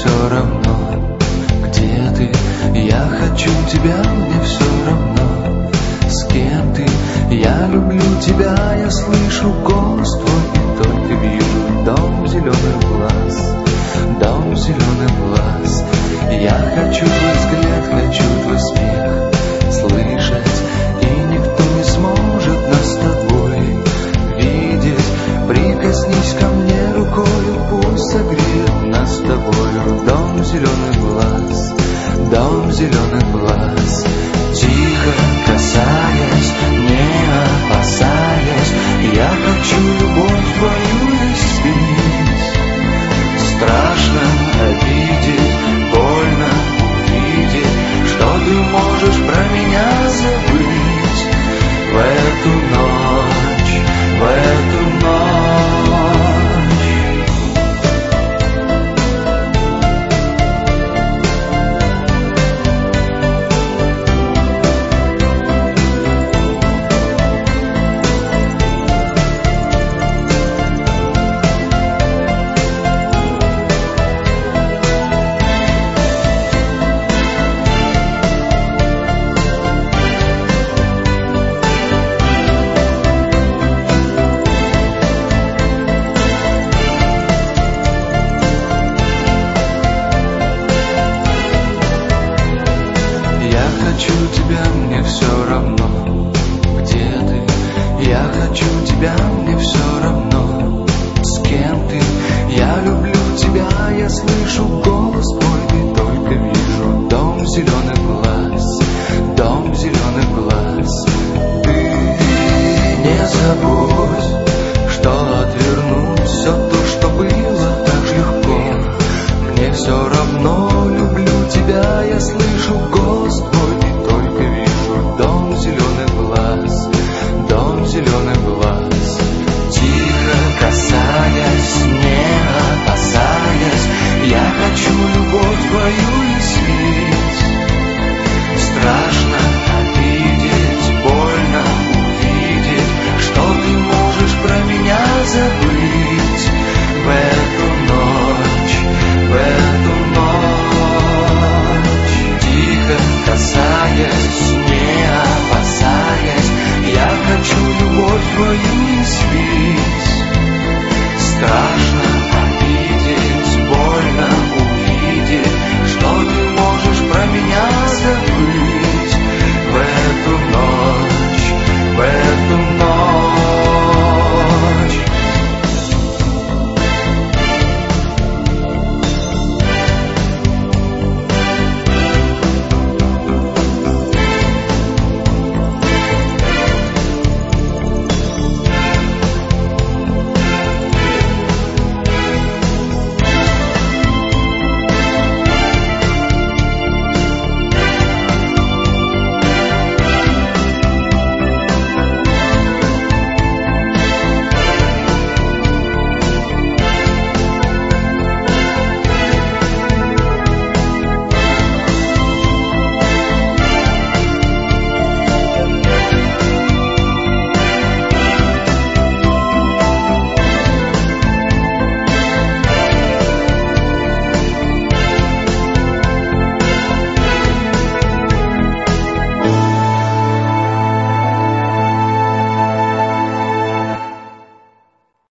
все равно, где ты. Я хочу тебя, мне все равно, с кем ты. Я люблю тебя, я слышу голос твой и только вижу дом зеленых глаз, дом зеленых глаз. Я хочу твой взгляд, хочу твой смех слышать, и никто не сможет нас с тобой видеть. Прикоснись ко мне рукою, пусть согреет нас с тобою дом зеленых глаз, дом зеленых глаз. Тихо касаясь, не опасаясь, я хочу любовь твою изменить. Страшно обидеть, больно увидеть, что ты можешь про меня забыть. В эту ночь, в эту ночь. Я хочу тебя, мне все равно, где ты. Я хочу тебя, мне все равно, с кем ты. Я люблю тебя, я слышу голос твой и только вижу дом зеленых глаз, дом зеленых глаз. Ты не забудь, что отвернуть все то, что было так легко. Мне все равно, люблю тебя, я слышу голос твой и только вижу дом зеленых глаз, дом зеленых глаз. Тихо касаясь, не опасаясь, я хочу любовь твою изменить.